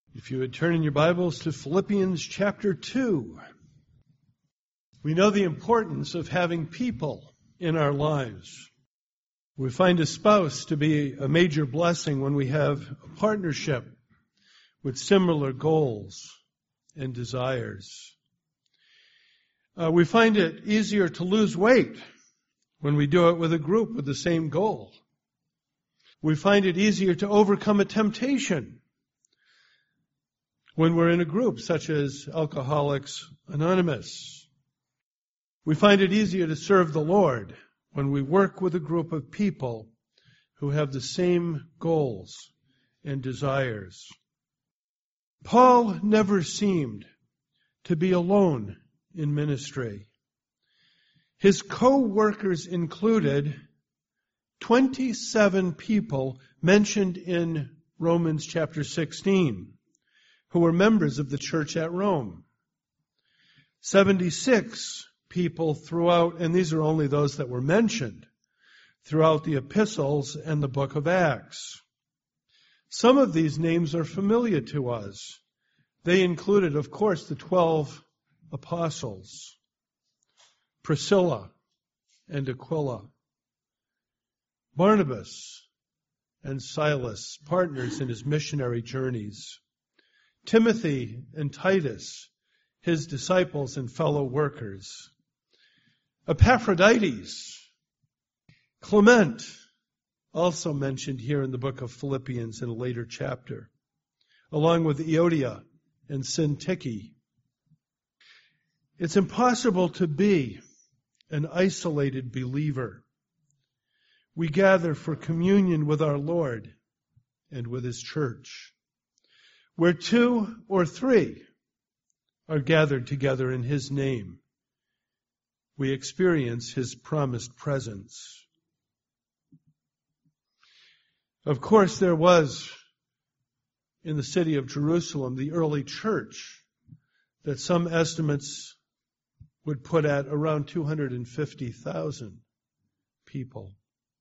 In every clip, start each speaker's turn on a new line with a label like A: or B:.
A: If you would turn in your Bibles to Philippians chapter 2. We know the importance of having people in our lives. We find a spouse to be a major blessing when we have a partnership with similar goals and desires. We find it easier to lose weight when we do it with a group with the same goal. We find it easier to overcome a temptation when we're in a group such as Alcoholics Anonymous. We find it easier to serve the Lord when we work with a group of people who have the same goals and desires. Paul never seemed to be alone in ministry. His co-workers included 27 people mentioned in Romans chapter 16. Who were members of the church at Rome. 76 people throughout, and these are only those that were mentioned, throughout the epistles and the book of Acts. Some of these names are familiar to us. They included, of course, the 12 apostles, Priscilla and Aquila, Barnabas and Silas, partners in his missionary journeys, Timothy and Titus, his disciples and fellow workers, Epaphroditus, Clement, also mentioned here in the book of Philippians in a later chapter, along with Euodia and Syntyche. It's impossible to be an isolated believer. We gather for communion with our Lord and with His church. Where 2 or 3 are gathered together in His name, we experience His promised presence. Of course, there was in the city of Jerusalem the early church that some estimates would put at around 250,000 people.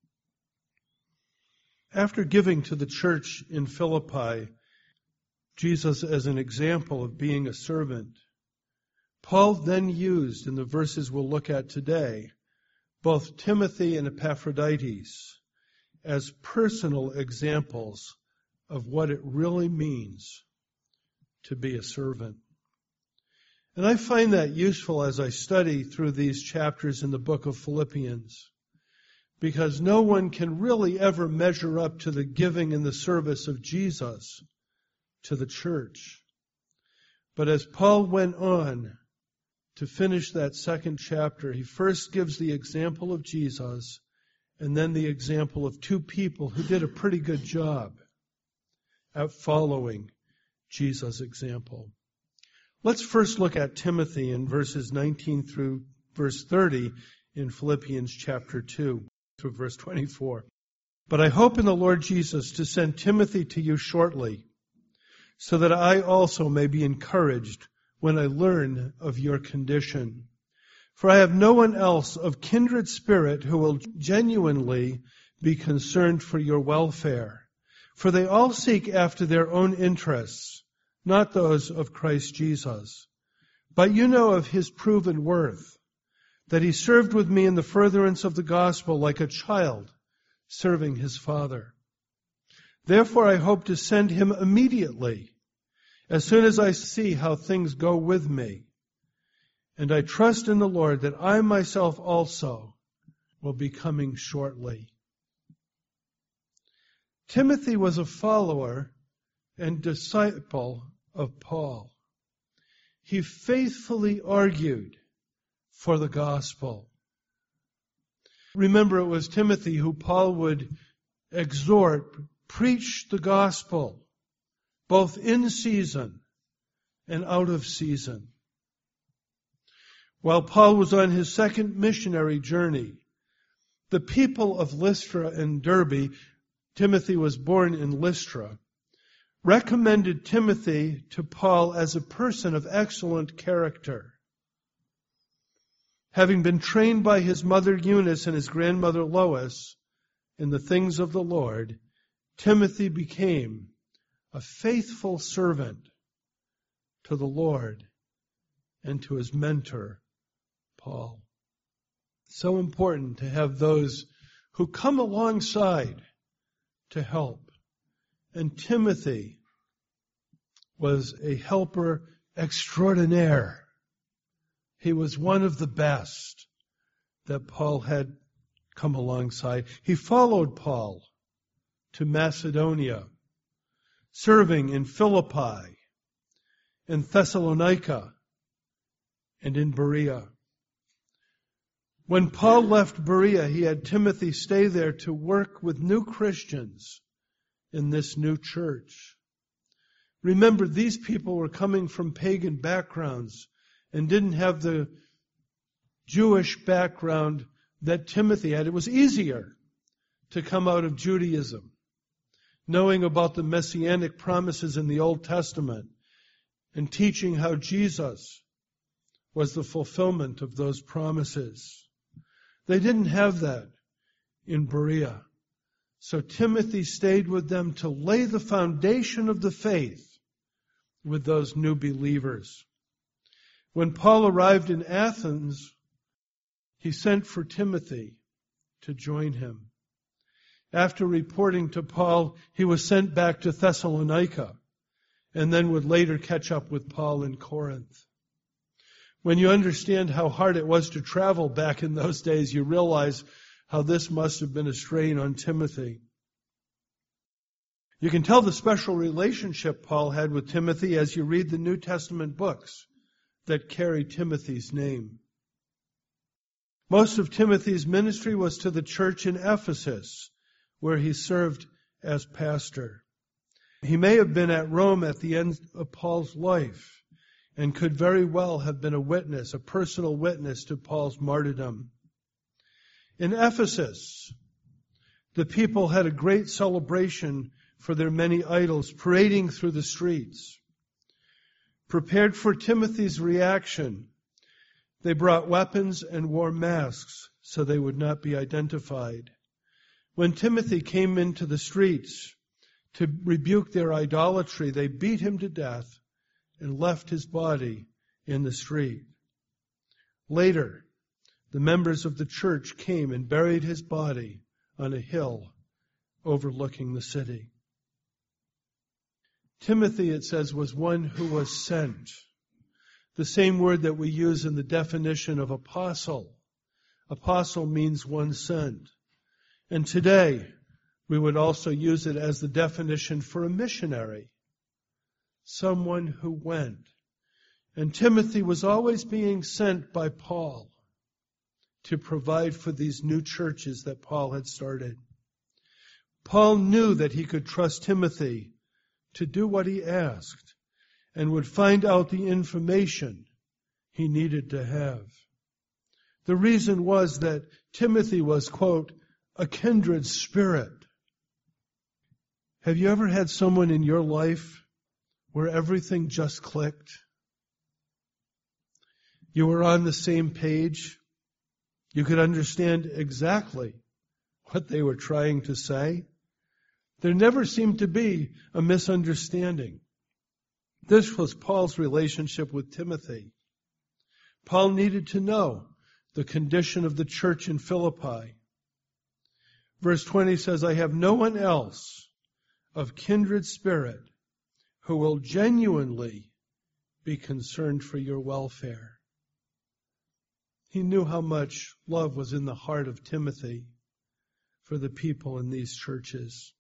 A: After giving to the church in Philippi Jesus as an example of being a servant, Paul then used, in the verses we'll look at today, both Timothy and Epaphroditus as personal examples of what it really means to be a servant. And I find that useful as I study through these chapters in the book of Philippians, because no one can really ever measure up to the giving and the service of Jesus to the church. But as Paul went on to finish that second chapter, he first gives the example of Jesus and then the example of 2 people who did a pretty good job at following Jesus' example. Let's first look at Timothy in verses 19 through verse 30 in Philippians chapter 2 through verse 24. But I hope in the Lord Jesus to send Timothy to you shortly, so that I also may be encouraged when I learn of your condition. For I have no one else of kindred spirit who will genuinely be concerned for your welfare. For they all seek after their own interests, not those of Christ Jesus. But you know of his proven worth, that he served with me in the furtherance of the gospel like a child serving his father. Therefore I hope to send him immediately, as soon as I see how things go with me. And I trust in the Lord that I myself also will be coming shortly. Timothy was a follower and disciple of Paul. He faithfully argued for the gospel. Remember, it was Timothy who Paul would exhort, preach the gospel, both in season and out of season. While Paul was on his second missionary journey, the people of Lystra and Derbe, Timothy was born in Lystra, recommended Timothy to Paul as a person of excellent character. Having been trained by his mother Eunice and his grandmother Lois in the things of the Lord, Timothy became a faithful servant to the Lord and to his mentor, Paul. So important to have those who come alongside to help. And Timothy was a helper extraordinaire. He was one of the best that Paul had come alongside. He followed Paul to Macedonia, serving in Philippi, in Thessalonica, and in Berea. When Paul left Berea, he had Timothy stay there to work with new Christians in this new church. Remember, these people were coming from pagan backgrounds and didn't have the Jewish background that Timothy had. It was easier to come out of Judaism, knowing about the messianic promises in the Old Testament and teaching how Jesus was the fulfillment of those promises. They didn't have that in Berea. So Timothy stayed with them to lay the foundation of the faith with those new believers. When Paul arrived in Athens, he sent for Timothy to join him. After reporting to Paul, he was sent back to Thessalonica and then would later catch up with Paul in Corinth. When you understand how hard it was to travel back in those days, you realize how this must have been a strain on Timothy. You can tell the special relationship Paul had with Timothy as you read the New Testament books that carry Timothy's name. Most of Timothy's ministry was to the church in Ephesus, where he served as pastor. He may have been at Rome at the end of Paul's life and could very well have been a witness, a personal witness to Paul's martyrdom. In Ephesus, the people had a great celebration for their many idols, parading through the streets. Prepared for Timothy's reaction, they brought weapons and wore masks so they would not be identified. When Timothy came into the streets to rebuke their idolatry, they beat him to death and left his body in the street. Later, the members of the church came and buried his body on a hill overlooking the city. Timothy, it says, was one who was sent. The same word that we use in the definition of apostle. Apostle means one sent. And today, we would also use it as the definition for a missionary. Someone who went. And Timothy was always being sent by Paul to provide for these new churches that Paul had started. Paul knew that he could trust Timothy to do what he asked and would find out the information he needed to have. The reason was that Timothy was, quote, a kindred spirit. Have you ever had someone in your life where everything just clicked? You were on the same page. You could understand exactly what they were trying to say. There never seemed to be a misunderstanding. This was Paul's relationship with Timothy. Paul needed to know the condition of the church in Philippi. Verse 20 says, I have no one else of kindred spirit who will genuinely be concerned for your welfare. He knew how much love was in the heart of Timothy for the people in these churches.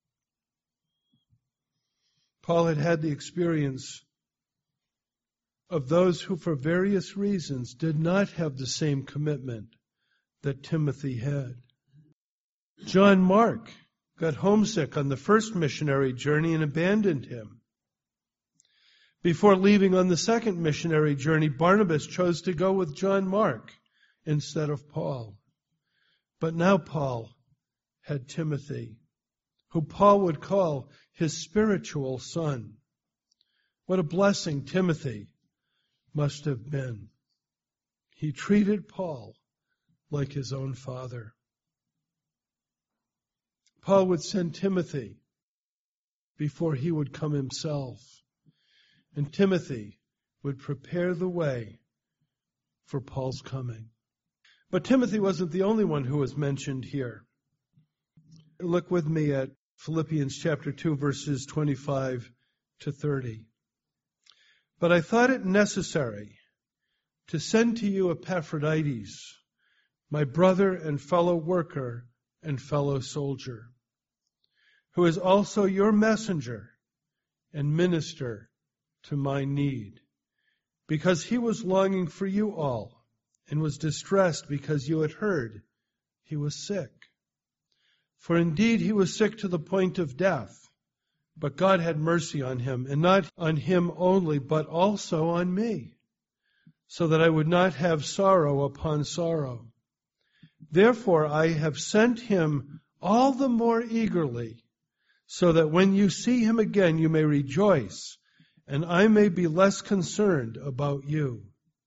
A: Paul had had the experience of those who for various reasons did not have the same commitment that Timothy had. John Mark got homesick on the first missionary journey and abandoned him. Before leaving on the second missionary journey, Barnabas chose to go with John Mark instead of Paul. But now Paul had Timothy, who Paul would call his spiritual son. What a blessing Timothy must have been. He treated Paul like his own father. Paul would send Timothy before he would come himself. And Timothy would prepare the way for Paul's coming. But Timothy wasn't the only one who was mentioned here. Look with me at Philippians chapter 2, verses 25 to 30. But I thought it necessary to send to you Epaphroditus, my brother and fellow worker and fellow soldier, who is also your messenger and minister to my need, because he was longing for you all and was distressed because you had heard he was sick. For indeed he was sick to the point of death, but God had mercy on him, and not on him only, but also on me, so that I would not have sorrow upon sorrow. Therefore I have sent him all the more eagerly, so that when you see him again you may rejoice, and I may be less concerned about you.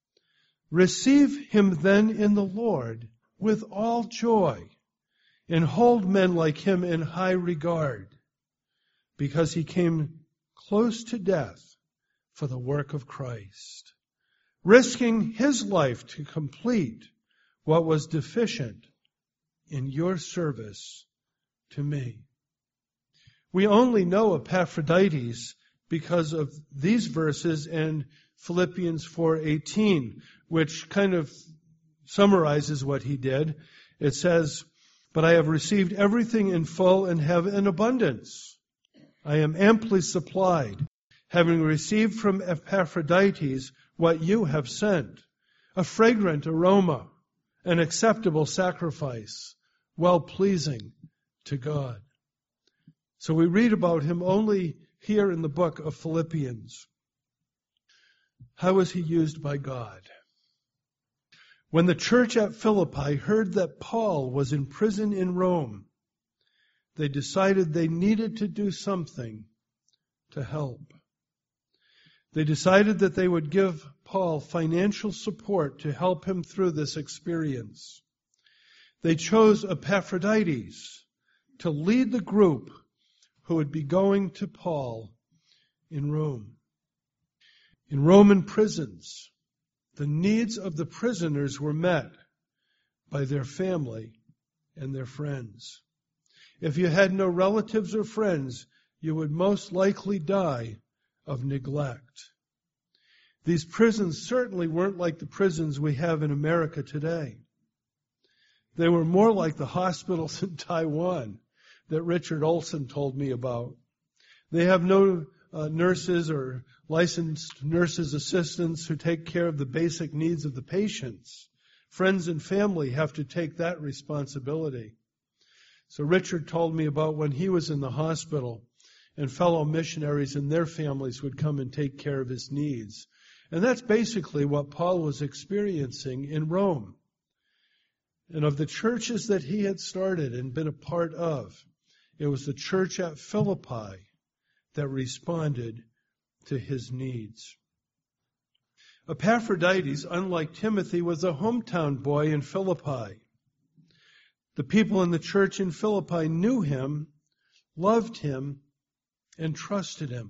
A: Receive him then in the Lord with all joy, and hold men like him in high regard, because he came close to death for the work of Christ, risking his life to complete what was deficient in your service to me. We only know Epaphroditus because of these verses and Philippians 4:18, which kind of summarizes what he did. It says, "But I have received everything in full and have an abundance. I am amply supplied, having received from Epaphroditus what you have sent, a fragrant aroma, an acceptable sacrifice, well-pleasing to God." So we read about him only here in the book of Philippians. How was he used by God? When the church at Philippi heard that Paul was in prison in Rome, they decided they needed to do something to help. They decided that they would give Paul financial support to help him through this experience. They chose Epaphroditus to lead the group who would be going to Paul in Rome. In Roman prisons, the needs of the prisoners were met by their family and their friends. If you had no relatives or friends, you would most likely die of neglect. These prisons certainly weren't like the prisons we have in America today. They were more like the hospitals in Taiwan that Richard Olson told me about. They have no nurses or licensed nurses' assistants who take care of the basic needs of the patients. Friends and family have to take that responsibility. So Richard told me about when he was in the hospital and fellow missionaries and their families would come and take care of his needs. And that's basically what Paul was experiencing in Rome. And of the churches that he had started and been a part of, it was the church at Philippi that responded to his needs. Epaphroditus, unlike Timothy, was a hometown boy in Philippi. The people in the church in Philippi knew him, loved him, and trusted him.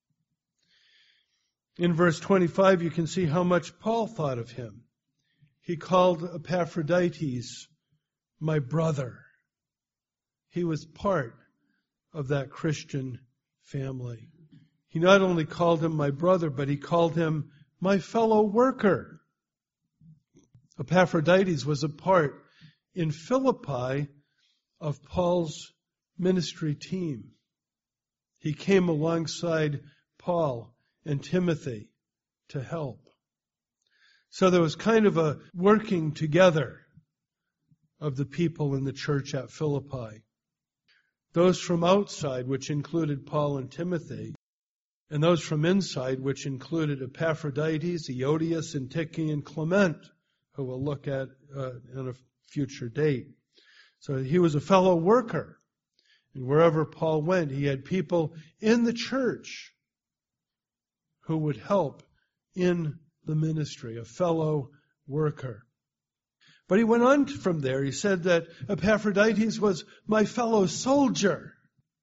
A: In verse 25, you can see how much Paul thought of him. He called Epaphroditus my brother. He was part of that Christian family. He not only called him my brother, but he called him my fellow worker. Epaphroditus was a part in Philippi of Paul's ministry team. He came alongside Paul and Timothy to help. So there was kind of a working together of the people in the church at Philippi. Those from outside, which included Paul and Timothy, and those from inside, which included Epaphroditus, Euodias, Syntyche, and Clement, who we'll look at on a future date. So he was a fellow worker. And wherever Paul went, he had people in the church who would help in the ministry, a fellow worker. But he went on from there. He said that Epaphroditus was my fellow soldier.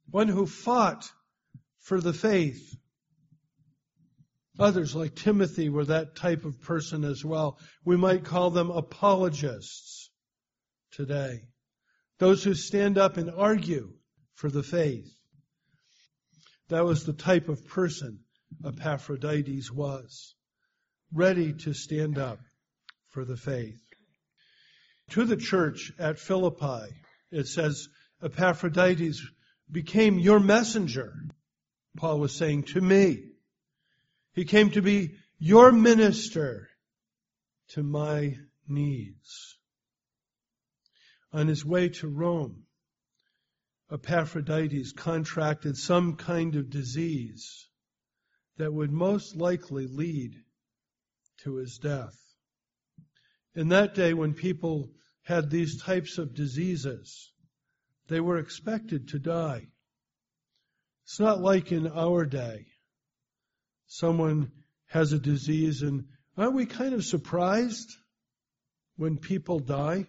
A: one who fought for the faith. Others, like Timothy, were that type of person as well. We might call them apologists today. Those who stand up and argue for the faith. That was the type of person Epaphroditus was, ready to stand up for the faith. To the church at Philippi, it says, Epaphroditus became your messenger. Paul was saying to me. He came to be your minister to my needs. On his way to Rome, Epaphroditus contracted some kind of disease that would most likely lead to his death. In that day, when people had these types of diseases, they were expected to die. It's not like in our day. Someone has a disease, and aren't we kind of surprised when people die?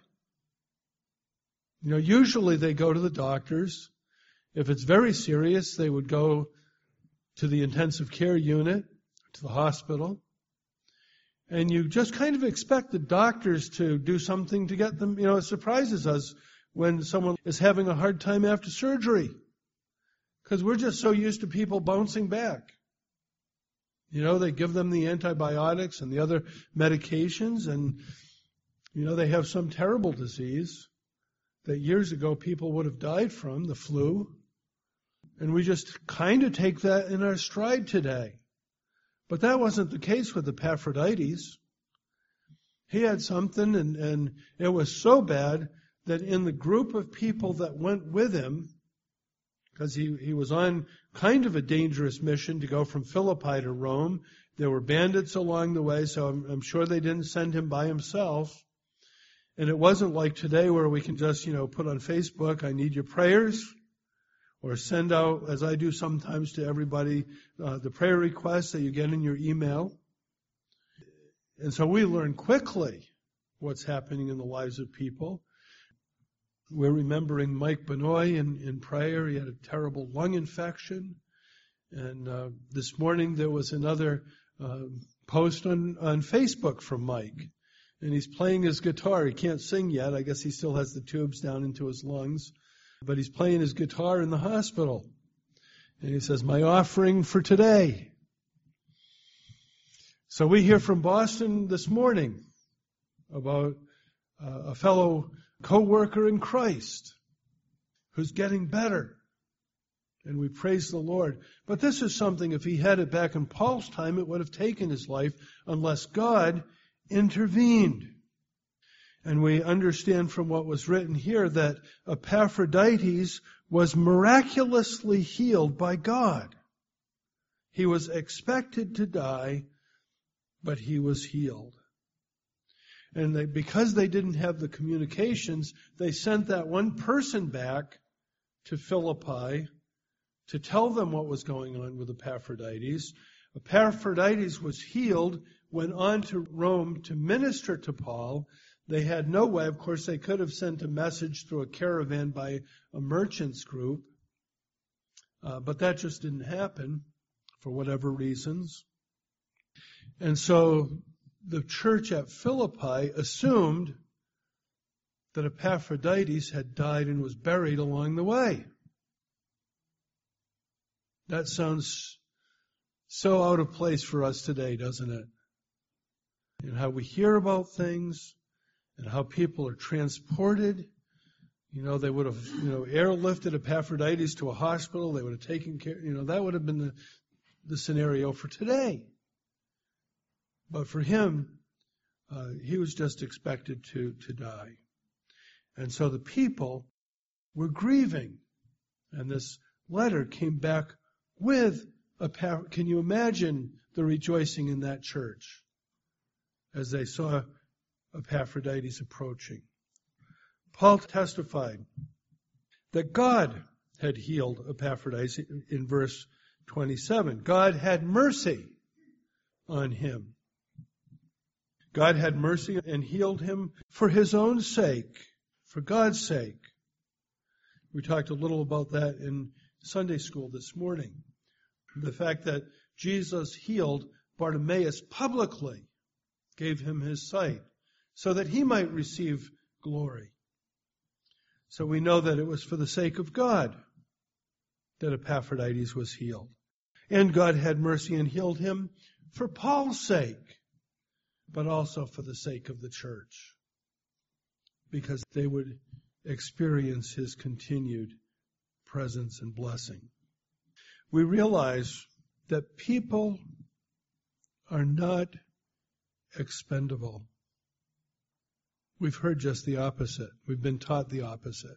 A: Usually they go to the doctors. If it's very serious, they would go to the intensive care unit, to the hospital. And you just kind of expect the doctors to do something to get them. It surprises us when someone is having a hard time after surgery, because we're just so used to people bouncing back. They give them the antibiotics and the other medications, and, they have some terrible disease that years ago people would have died from, the flu. And we just kind of take that in our stride today. But that wasn't the case with Epaphroditus. He had something, and it was so bad that in the group of people that went with him, because he was on kind of a dangerous mission to go from Philippi to Rome. There were bandits along the way, so I'm sure they didn't send him by himself. And it wasn't like today where we can just, put on Facebook, I need your prayers, or send out, as I do sometimes to everybody, the prayer requests that you get in your email. And so we learn quickly what's happening in the lives of people. We're remembering Mike Benoit in prayer. He had a terrible lung infection. And this morning there was another post on Facebook from Mike. And he's playing his guitar. He can't sing yet. I guess he still has the tubes down into his lungs. But he's playing his guitar in the hospital. And he says, my offering for today. So we hear from Boston this morning about a fellow co-worker in Christ who's getting better. And we praise the Lord. But this is something, if he had it back in Paul's time, it would have taken his life unless God intervened. And we understand from what was written here that Epaphroditus was miraculously healed by God. He was expected to die, but he was healed. And because they didn't have the communications, they sent that one person back to Philippi to tell them what was going on with Epaphroditus. Epaphroditus was healed, went on to Rome to minister to Paul. They had no way. Of course, they could have sent a message through a caravan by a merchants group. But that just didn't happen for whatever reasons. And so the church at Philippi assumed that Epaphroditus had died and was buried along the way. That sounds so out of place for us today, doesn't it? And how we hear about things and how people are transported. They would have, airlifted Epaphroditus to a hospital. They would have taken care, that would have been the scenario for today. But for him, he was just expected to die. And so the people were grieving. And this letter came back with can you imagine the rejoicing in that church as they saw Epaphroditus approaching? Paul testified that God had healed Epaphroditus in verse 27. God had mercy on him. God had mercy and healed him for his own sake, for God's sake. We talked a little about that in Sunday school this morning. The fact that Jesus healed Bartimaeus publicly, gave him his sight, so that he might receive glory. So we know that it was for the sake of God that Epaphroditus was healed. And God had mercy and healed him for Paul's sake, but also for the sake of the church, because they would experience his continued presence and blessing. We realize that people are not expendable. We've heard just the opposite. We've been taught the opposite.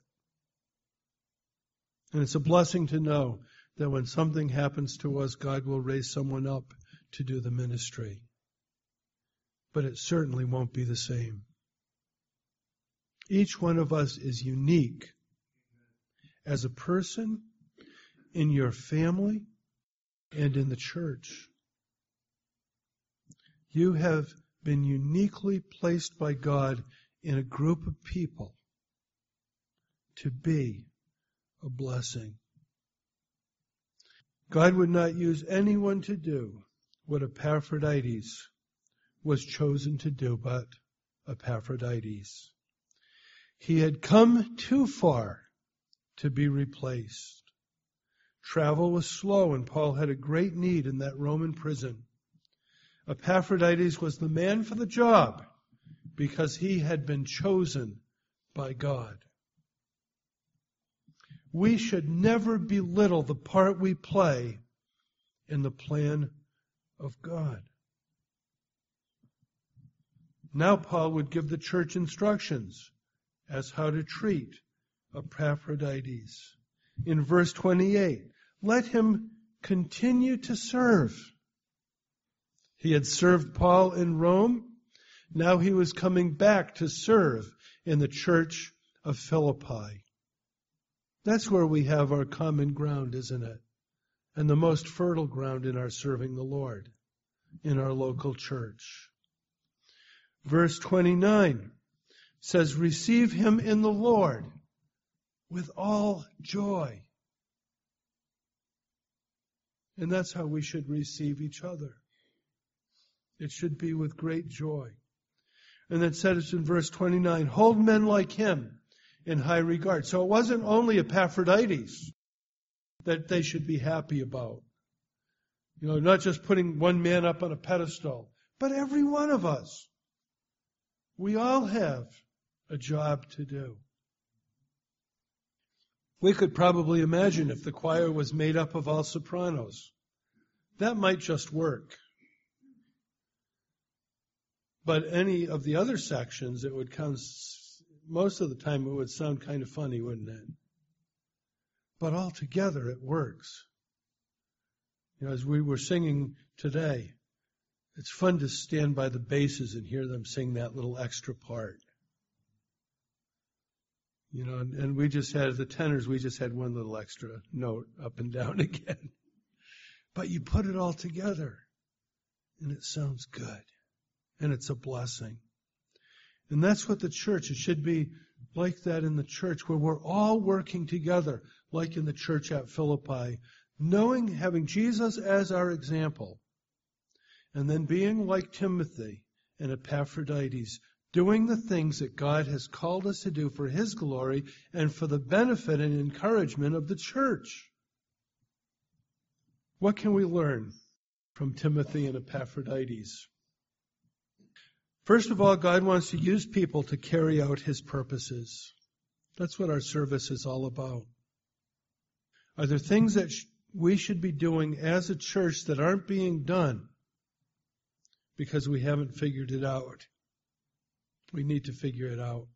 A: And it's a blessing to know that when something happens to us, God will raise someone up to do the ministry. But it certainly won't be the same. Each one of us is unique as a person, in your family, and in the church. You have been uniquely placed by God in a group of people to be a blessing. God would not use anyone to do what Epaphroditus was chosen to do but Epaphroditus. He had come too far to be replaced. Travel was slow, and Paul had a great need in that Roman prison. Epaphroditus was the man for the job because he had been chosen by God. We should never belittle the part we play in the plan of God. Now Paul would give the church instructions as how to treat Epaphroditus. In verse 28, let him continue to serve. He had served Paul in Rome. Now he was coming back to serve in the church of Philippi. That's where we have our common ground, isn't it? And the most fertile ground in our serving the Lord, in our local church. Verse 29 says, receive him in the Lord with all joy. And that's how we should receive each other. It should be with great joy. And then says in verse 29, hold men like him in high regard. So it wasn't only Epaphroditus that they should be happy about. You know, not just putting one man up on a pedestal, but every one of us. We all have a job to do. We could probably imagine if the choir was made up of all sopranos. That might just work. But any of the other sections, it would come, most of the time it would sound kind of funny, wouldn't it? But altogether it works. You know, as we were singing today, it's fun to stand by the basses and hear them sing that little extra part. You know, and we just had, the tenors, we just had one little extra note up and down again. But you put it all together, and it sounds good. And it's a blessing. And that's what the church, it should be like that in the church, where we're all working together, like in the church at Philippi, knowing, having Jesus as our example, and then being like Timothy and Epaphroditus, doing the things that God has called us to do for His glory and for the benefit and encouragement of the church. What can we learn from Timothy and Epaphroditus? First of all, God wants to use people to carry out His purposes. That's what our service is all about. Are there things that we should be doing as a church that aren't being done because we haven't figured it out? We need to figure it out.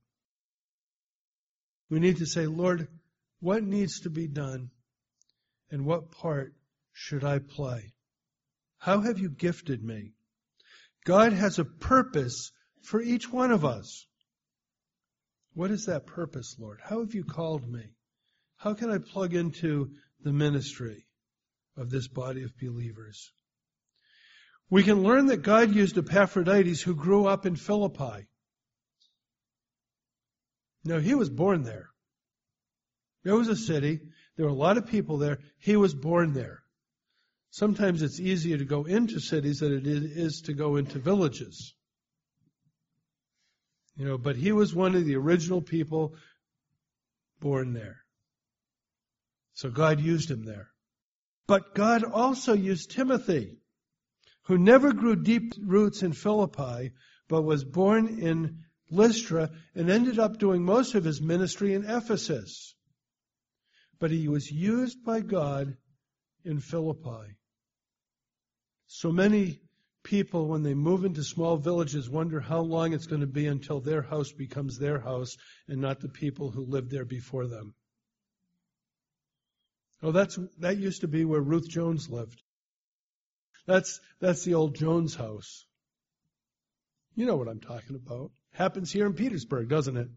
A: We need to say, Lord, what needs to be done and what part should I play? How have you gifted me? God has a purpose for each one of us. What is that purpose, Lord? How have you called me? How can I plug into the ministry of this body of believers? We can learn that God used Epaphroditus, who grew up in Philippi. Now, he was born there. There was a city. There were a lot of people there. He was born there. Sometimes it's easier to go into cities than it is to go into villages. But he was one of the original people born there. So God used him there. But God also used Timothy, who never grew deep roots in Philippi, but was born in Lystra and ended up doing most of his ministry in Ephesus. But he was used by God in Philippi. So many people, when they move into small villages, wonder how long it's going to be until their house becomes their house and not the people who lived there before them. Oh, that used to be where Ruth Jones lived. That's the old Jones house. You know what I'm talking about. Happens here in Petersburg, doesn't it?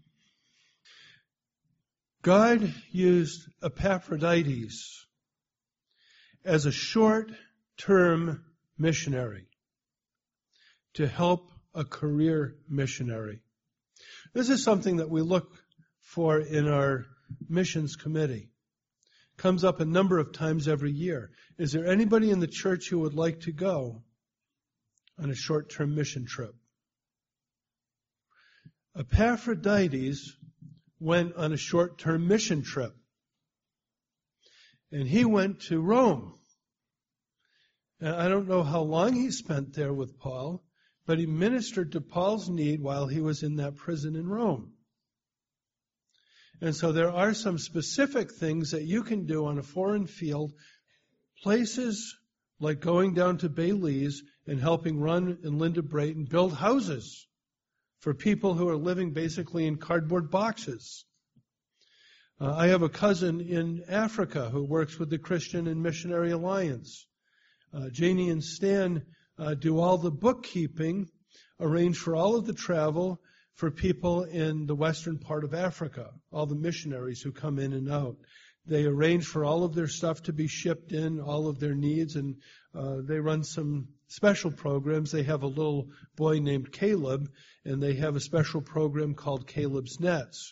A: God used Epaphroditus as a short-term missionary to help a career missionary. This is something that we look for in our missions committee. Comes up a number of times every year. Is there anybody in the church who would like to go on a short-term mission trip? Epaphroditus went on a short-term mission trip. And he went to Rome. And I don't know how long he spent there with Paul, but he ministered to Paul's need while he was in that prison in Rome. And so there are some specific things that you can do on a foreign field, places like going down to Belize and helping Ron and Linda Brayton build houses for people who are living basically in cardboard boxes. I have a cousin in Africa who works with the Christian and Missionary Alliance. Janie and Stan do all the bookkeeping, arrange for all of the travel for people in the western part of Africa, all the missionaries who come in and out. They arrange for all of their stuff to be shipped in, all of their needs, and they run some special programs. They have a little boy named Caleb, and they have a special program called Caleb's Nets.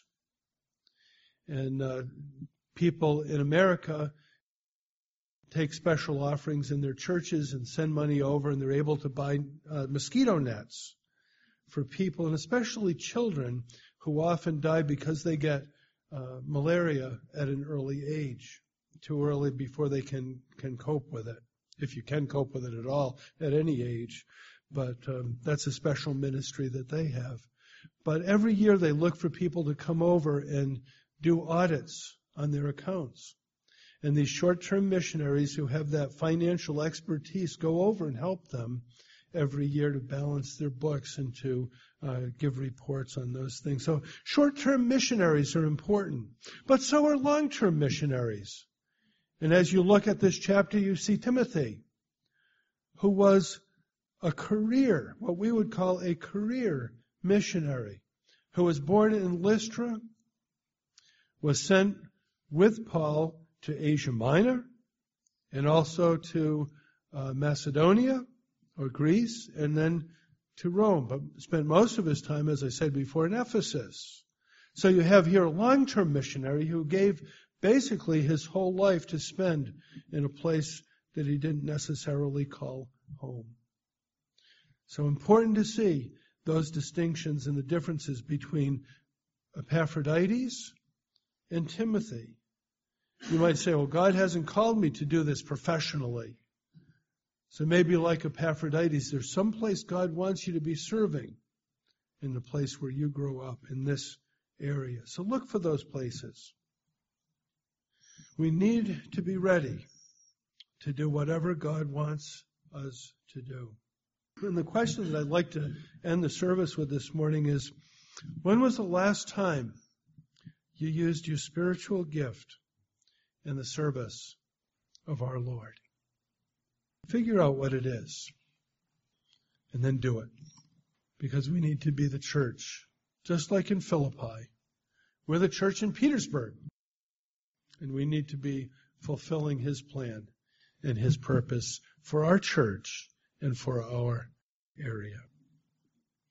A: And people in America take special offerings in their churches and send money over, and they're able to buy mosquito nets for people, and especially children, who often die because they get malaria at an early age, too early before they can cope with it, if you can cope with it at all at any age. But that's a special ministry that they have. But every year they look for people to come over and do audits on their accounts. And these short-term missionaries who have that financial expertise go over and help them every year to balance their books and to give reports on those things. So short-term missionaries are important, but so are long-term missionaries. And as you look at this chapter, you see Timothy, who was a career, what we would call a career missionary, who was born in Lystra, was sent with Paul to Asia Minor, and also to Macedonia, or Greece, and then to Rome, but spent most of his time, as I said before, in Ephesus. So you have here a long-term missionary who gave basically his whole life to spend in a place that he didn't necessarily call home. So important to see those distinctions and the differences between Epaphroditus and Timothy. You might say, well, God hasn't called me to do this professionally. So maybe like Epaphroditus, there's some place God wants you to be serving in the place where you grow up in this area. So look for those places. We need to be ready to do whatever God wants us to do. And the question that I'd like to end the service with this morning is, when was the last time you used your spiritual gift in the service of our Lord? Figure out what it is, and then do it. Because we need to be the church, just like in Philippi. We're the church in Petersburg, and we need to be fulfilling His plan and His purpose for our church and for our area.